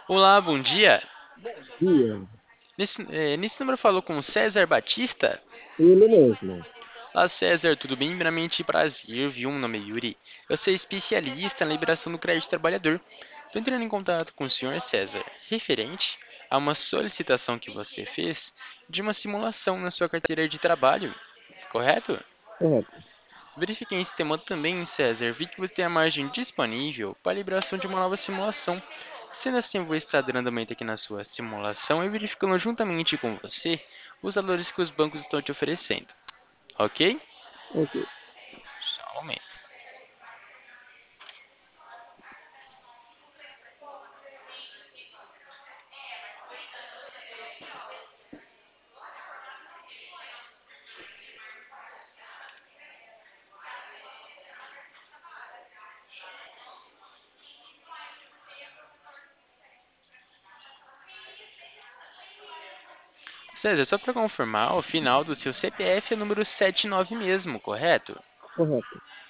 Olá, bom dia. Dia. Nesse número falou com o César Batista. Ele mesmo. Olá, César, tudo bem? Primeiramente, prazer, viu? Meu nome é Yuri. Eu sou especialista na liberação do crédito trabalhador. Estou entrando em contato com o senhor César, referente a uma solicitação que você fez de uma simulação na sua carteira de trabalho, correto? Correto. Verifiquei em sistema também, César, vi que você tem a margem disponível para a liberação de uma nova simulação. Sendo assim, eu vou estar dando andamento aqui na sua simulação e verificando juntamente com você os valores que os bancos estão te oferecendo. Ok? Ok. Só um momento. César, só para confirmar, o final do seu CPF é número 79 mesmo, correto? Correto.